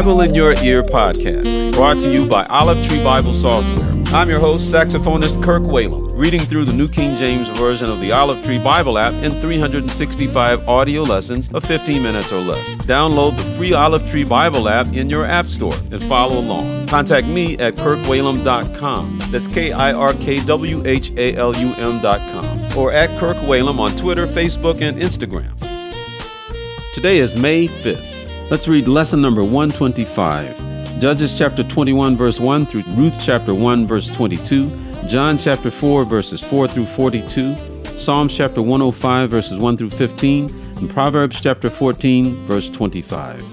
Bible in Your Ear podcast, brought to you by Olive Tree Bible Software. I'm your host, saxophonist Kirk Whalum, reading through the New King James Version of the Olive Tree Bible app in 365 audio lessons of 15 minutes or less. Download the free Olive Tree Bible app in your app store and follow along. Contact me at kirkwhalum.com. That's KIRKWHALUM.com. Or at Kirk Whalum on Twitter, Facebook, and Instagram. Today is May 5th. Let's read lesson number 125. Judges chapter 21, verse 1 through Ruth chapter 1, verse 22, John chapter 4, verses 4 through 42, Psalms chapter 105, verses 1 through 15, and Proverbs chapter 14, verse 25.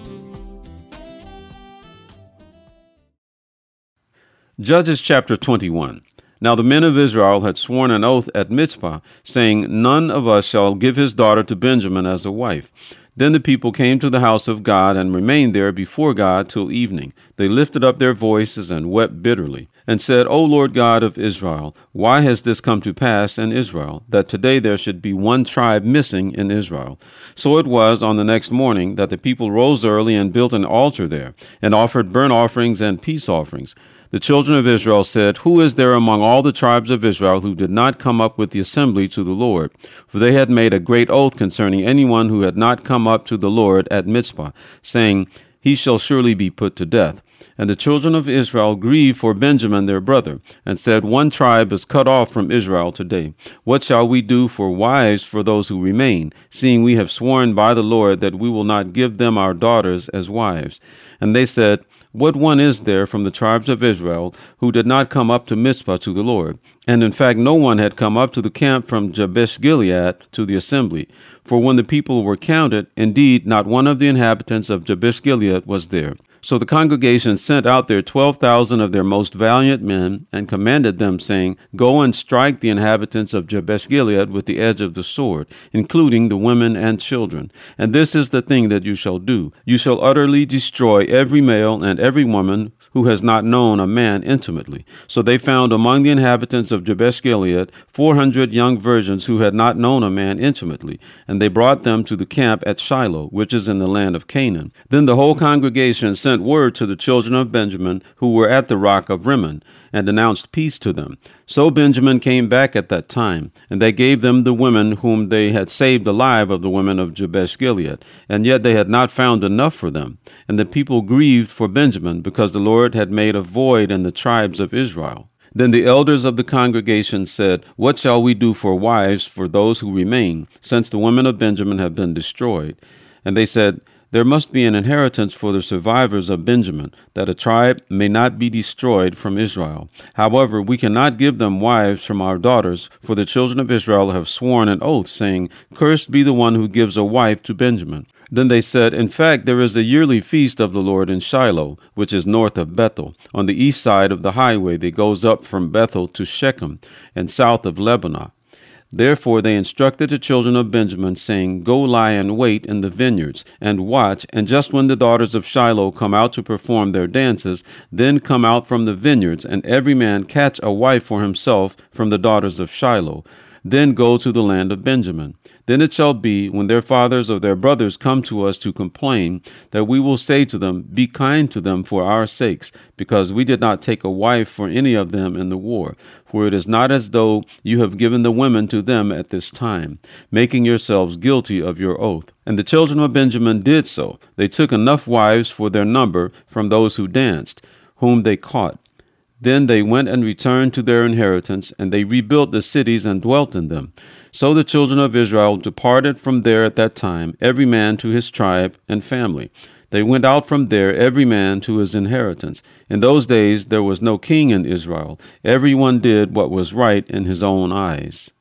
Judges chapter 21. Now the men of Israel had sworn an oath at Mizpah, saying, "None of us shall give his daughter to Benjamin as a wife." Then the people came to the house of God and remained there before God till evening. They lifted up their voices and wept bitterly, and said, "O Lord God of Israel, why has this come to pass in Israel, that today there should be one tribe missing in Israel?" So it was on the next morning that the people rose early and built an altar there, and offered burnt offerings and peace offerings. The children of Israel said, "Who is there among all the tribes of Israel who did not come up with the assembly to the Lord?" For they had made a great oath concerning anyone who had not come up to the Lord at Mizpah, saying, "He shall surely be put to death." And the children of Israel grieved for Benjamin their brother, and said, "One tribe is cut off from Israel today. What shall we do for wives for those who remain, seeing we have sworn by the Lord that we will not give them our daughters as wives?" And they said, "What one is there from the tribes of Israel who did not come up to Mizpah to the Lord?" And in fact, no one had come up to the camp from Jabesh-Gilead to the assembly. For when the people were counted, indeed, not one of the inhabitants of Jabesh-Gilead was there. So the congregation sent out their 12,000 of their most valiant men, and commanded them, saying, "Go and strike the inhabitants of Jabesh-Gilead with the edge of the sword, including the women and children. And this is the thing that you shall do. You shall utterly destroy every male and every woman who has not known a man intimately." So they found among the inhabitants of Jabesh-Gilead 400 young virgins who had not known a man intimately, and they brought them to the camp at Shiloh, which is in the land of Canaan. Then the whole congregation sent word to the children of Benjamin who were at the rock of Rimmon, and announced peace to them. So Benjamin came back at that time, and they gave them the women whom they had saved alive of the women of Jabesh-Gilead, and yet they had not found enough for them. And the people grieved for Benjamin, because the Lord had made a void in the tribes of Israel. Then the elders of the congregation said, "What shall we do for wives for those who remain, since the women of Benjamin have been destroyed?" And they said, "There must be an inheritance for the survivors of Benjamin, that a tribe may not be destroyed from Israel. However, we cannot give them wives from our daughters, for the children of Israel have sworn an oath, saying, 'Cursed be the one who gives a wife to Benjamin.'" Then they said, "In fact, there is a yearly feast of the Lord in Shiloh, which is north of Bethel, on the east side of the highway that goes up from Bethel to Shechem, and south of Lebanon." Therefore they instructed the children of Benjamin, saying, "Go lie in wait in the vineyards, and watch, and just when the daughters of Shiloh come out to perform their dances, then come out from the vineyards, and every man catch a wife for himself from the daughters of Shiloh. Then go to the land of Benjamin. Then it shall be, when their fathers or their brothers come to us to complain, that we will say to them, 'Be kind to them for our sakes, because we did not take a wife for any of them in the war. For it is not as though you have given the women to them at this time, making yourselves guilty of your oath.' And the children of Benjamin did so. They took enough wives for their number from those who danced, whom they caught. Then they went and returned to their inheritance, and they rebuilt the cities and dwelt in them. So the children of Israel departed from there at that time, every man to his tribe and family. They went out from there, every man to his inheritance. In those days there was no king in Israel. Everyone did what was right in his own eyes.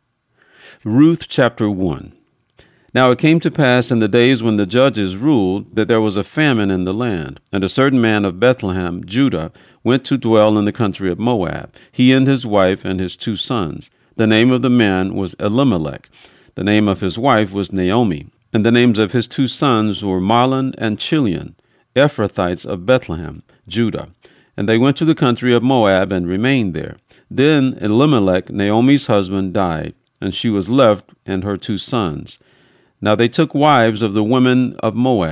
Ruth chapter 1. Now it came to pass in the days when the judges ruled that there was a famine in the land, and a certain man of Bethlehem, Judah, went to dwell in the country of Moab, he and his wife and his 2 sons. The name of the man was Elimelech. The name of his wife was Naomi. And the names of his 2 sons were Mahlon and Chilion, Ephrathites of Bethlehem, Judah. And they went to the country of Moab and remained there. Then Elimelech, Naomi's husband, died, and she was left and her 2 sons. Now they took wives of the women of Moab.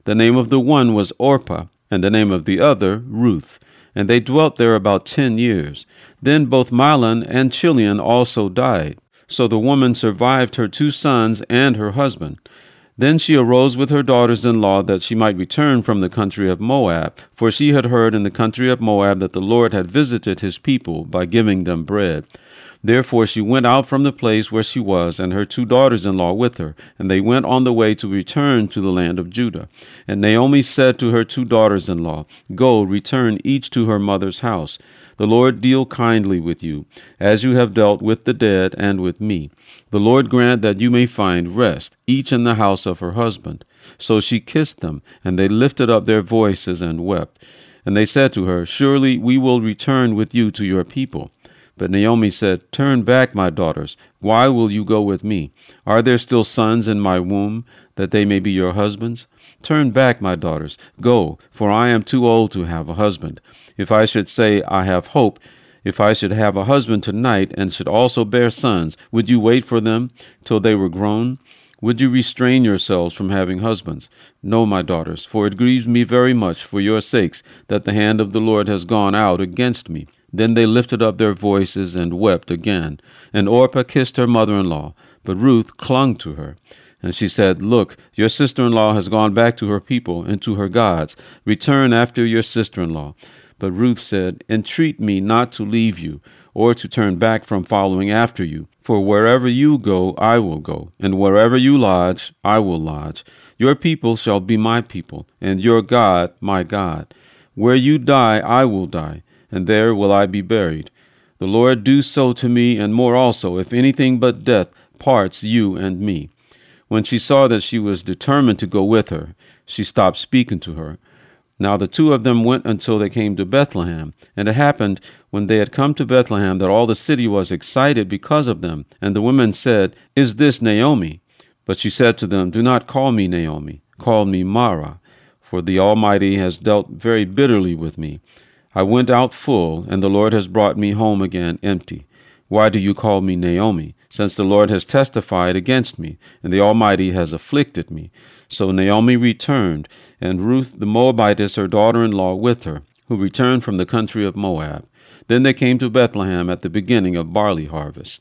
The name of the one was Orpah, and the name of the other Ruth. And they dwelt there about 10 years. Then both Mahlon and Chilion also died. So the woman survived her 2 sons and her husband. Then she arose with her daughters-in-law that she might return from the country of Moab, for she had heard in the country of Moab that the Lord had visited his people by giving them bread. Therefore she went out from the place where she was, and her 2 daughters-in-law with her, and they went on the way to return to the land of Judah. And Naomi said to her 2 daughters-in-law, Go, return each to her mother's house. The Lord deal kindly with you, as you have dealt with the dead and with me. The Lord grant that you may find rest, each in the house of her husband. So she kissed them, and they lifted up their voices and wept. And they said to her, Surely we will return with you to your people. But Naomi said, Turn back, my daughters. Why will you go with me? Are there still sons in my womb, that they may be your husbands? Turn back, my daughters. Go, for I am too old to have a husband. If I should say, I have hope, if I should have a husband tonight, and should also bear sons, would you wait for them till they were grown? Would you restrain yourselves from having husbands? No, my daughters, for it grieves me very much for your sakes that the hand of the Lord has gone out against me. Then they lifted up their voices and wept again. And Orpah kissed her mother-in-law, but Ruth clung to her. And she said, Look, your sister-in-law has gone back to her people and to her gods. Return after your sister-in-law. But Ruth said, Entreat me not to leave you, or to turn back from following after you. For wherever you go, I will go, and wherever you lodge, I will lodge. Your people shall be my people, and your God my God. Where you die, I will die, and there will I be buried. The Lord do so to me, and more also, if anything but death parts you and me. When she saw that she was determined to go with her, she stopped speaking to her. Now the 2 of them went until they came to Bethlehem. And it happened, when they had come to Bethlehem, that all the city was excited because of them. And the women said, Is this Naomi? But she said to them, Do not call me Naomi, call me Mara, for the Almighty has dealt very bitterly with me. I went out full, and the Lord has brought me home again empty. Why do you call me Naomi, since the Lord has testified against me, and the Almighty has afflicted me? So Naomi returned, and Ruth the Moabitess, her daughter-in-law, with her, who returned from the country of Moab. Then they came to Bethlehem at the beginning of barley harvest.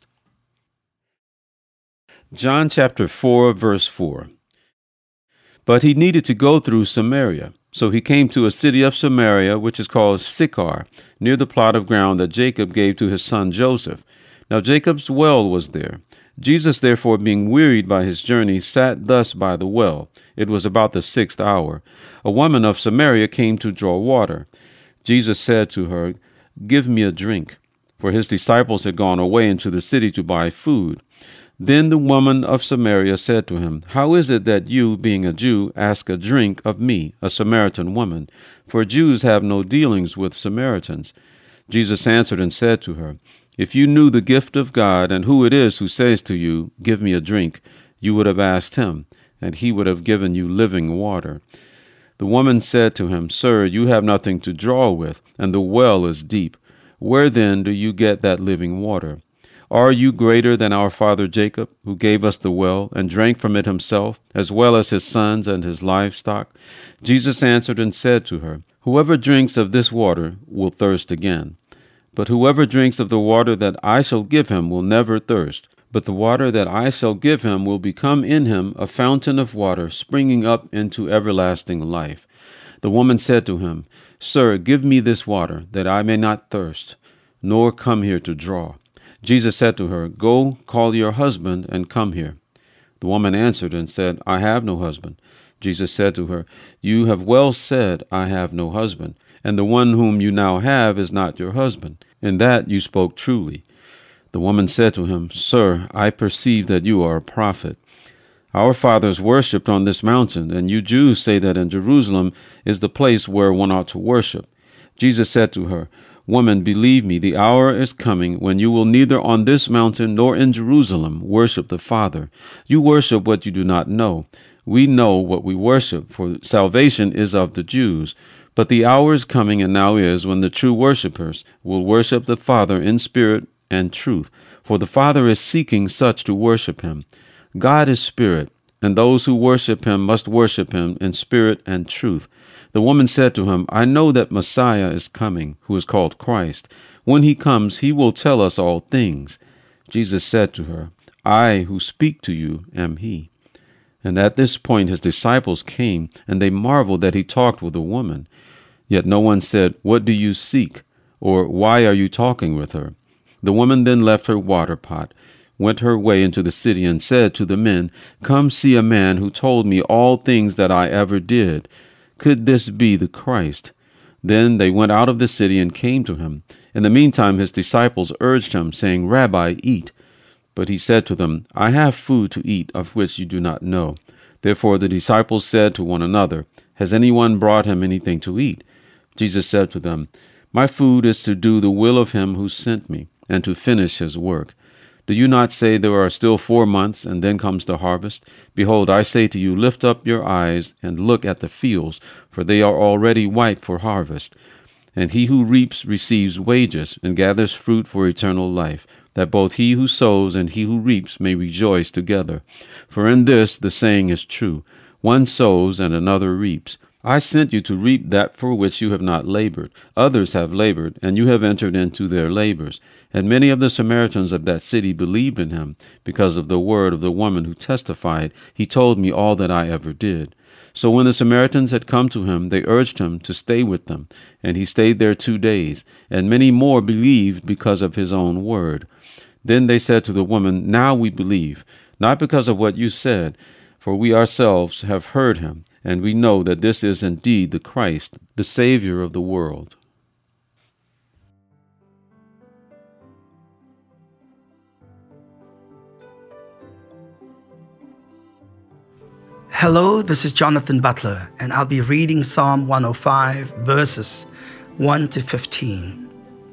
John chapter 4, verse 4. But he needed to go through Samaria. So he came to a city of Samaria, which is called Sychar, near the plot of ground that Jacob gave to his son Joseph. Now Jacob's well was there. Jesus, therefore, being wearied by his journey, sat thus by the well. It was about the 6th hour. A woman of Samaria came to draw water. Jesus said to her, Give me a drink. For his disciples had gone away into the city to buy food. Then the woman of Samaria said to him, How is it that you, being a Jew, ask a drink of me, a Samaritan woman? For Jews have no dealings with Samaritans. Jesus answered and said to her, If you knew the gift of God, and who it is who says to you, Give me a drink, you would have asked him, and he would have given you living water. The woman said to him, Sir, you have nothing to draw with, and the well is deep. Where then do you get that living water? Are you greater than our father Jacob, who gave us the well, and drank from it himself, as well as his sons and his livestock? Jesus answered and said to her, Whoever drinks of this water will thirst again. But whoever drinks of the water that I shall give him will never thirst. But the water that I shall give him will become in him a fountain of water springing up into everlasting life. The woman said to him, Sir, give me this water, that I may not thirst, nor come here to draw. Jesus said to her, Go, call your husband, and come here. The woman answered and said, I have no husband. Jesus said to her, You have well said, I have no husband, and the one whom you now have is not your husband. In that you spoke truly. The woman said to him, Sir, I perceive that you are a prophet. Our fathers worshipped on this mountain, and you Jews say that in Jerusalem is the place where one ought to worship. Jesus said to her, Woman, believe me, the hour is coming when you will neither on this mountain nor in Jerusalem worship the Father. You worship what you do not know. We know what we worship, for salvation is of the Jews. But the hour is coming, and now is, when the true worshippers will worship the Father in spirit and truth, for the Father is seeking such to worship him. God is spirit, and those who worship him must worship him in spirit and truth." The woman said to him, "I know that Messiah is coming, who is called Christ. When he comes, he will tell us all things." Jesus said to her, "I who speak to you am he." And at this point his disciples came, and they marveled that he talked with a woman. Yet no one said, "What do you seek?" or "Why are you talking with her?" The woman then left her water pot, went her way into the city, and said to the men, "Come see a man who told me all things that I ever did. Could this be the Christ?" Then they went out of the city and came to him. In the meantime his disciples urged him, saying, "Rabbi, eat." But he said to them, "I have food to eat of which you do not know." Therefore the disciples said to one another, "Has anyone brought him anything to eat?" Jesus said to them, "My food is to do the will of him who sent me, and to finish his work. Do you not say there are still 4 months, and then comes the harvest? Behold, I say to you, lift up your eyes and look at the fields, for they are already white for harvest. And he who reaps receives wages, and gathers fruit for eternal life, that both he who sows and he who reaps may rejoice together. For in this the saying is true, one sows and another reaps. I sent you to reap that for which you have not labored. Others have labored, and you have entered into their labors." And many of the Samaritans of that city believed in him, because of the word of the woman who testified, "He told me all that I ever did." So when the Samaritans had come to him, they urged him to stay with them, and he stayed there 2 days. And many more believed because of his own word. Then they said to the woman, "Now we believe, not because of what you said, for we ourselves have heard him, and we know that this is indeed the Christ, the Savior of the world." Hello, this is Jonathan Butler, and I'll be reading Psalm 105, verses 1 to 15.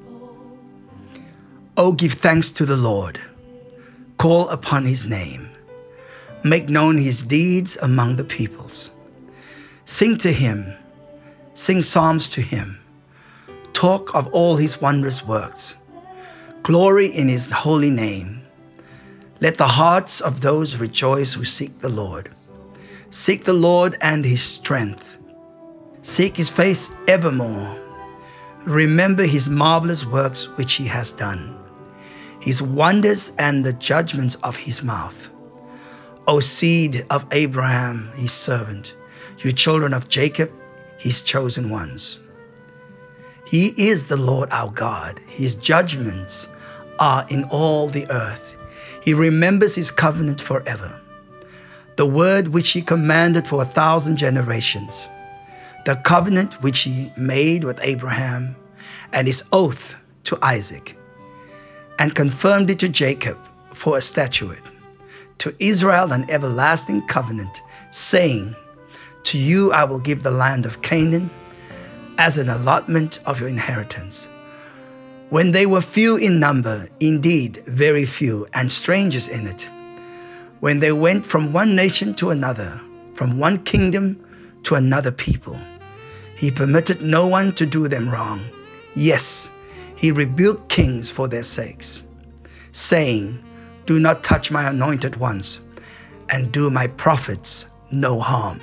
Oh, give thanks to the Lord. Call upon his name. Make known his deeds among the peoples. Sing to him. Sing psalms to him. Talk of all his wondrous works. Glory in his holy name. Let the hearts of those rejoice who seek the Lord. Seek the Lord and his strength. Seek his face evermore. Remember his marvelous works which he has done, his wonders and the judgments of his mouth. O seed of Abraham, his servant, you children of Jacob, his chosen ones. He is the Lord our God. His judgments are in all the earth. He remembers his covenant forever, the word which he commanded for 1,000 generations, the covenant which he made with Abraham, and his oath to Isaac, and confirmed it to Jacob for a statute, to Israel an everlasting covenant, saying, "To you I will give the land of Canaan as an allotment of your inheritance." When they were few in number, indeed very few, and strangers in it, when they went from one nation to another, from one kingdom to another people, he permitted no one to do them wrong. Yes, he rebuked kings for their sakes, saying, "Do not touch my anointed ones, and do my prophets no harm."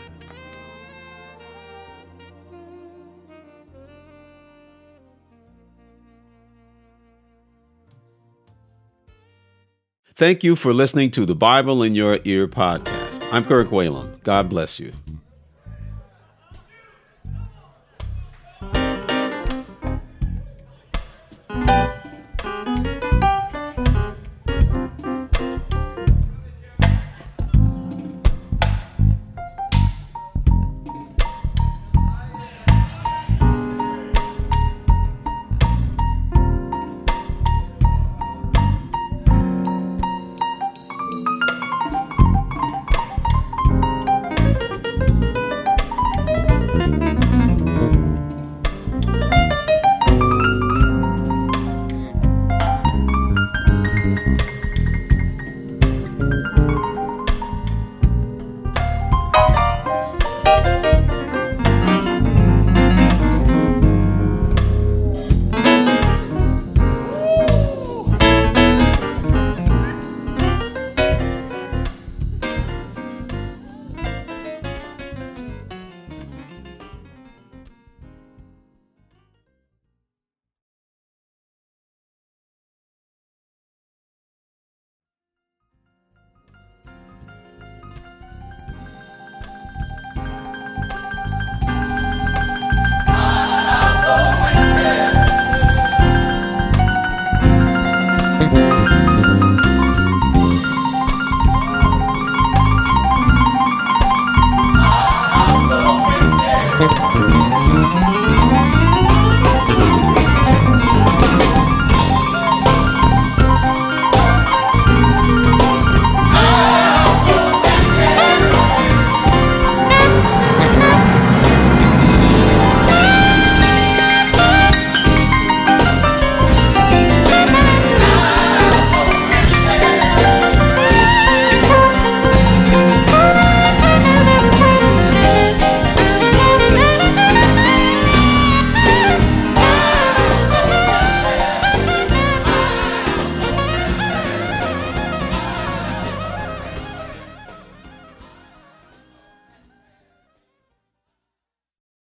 Thank you for listening to the Bible in Your Ear podcast. I'm Kirk Whalum. God bless you.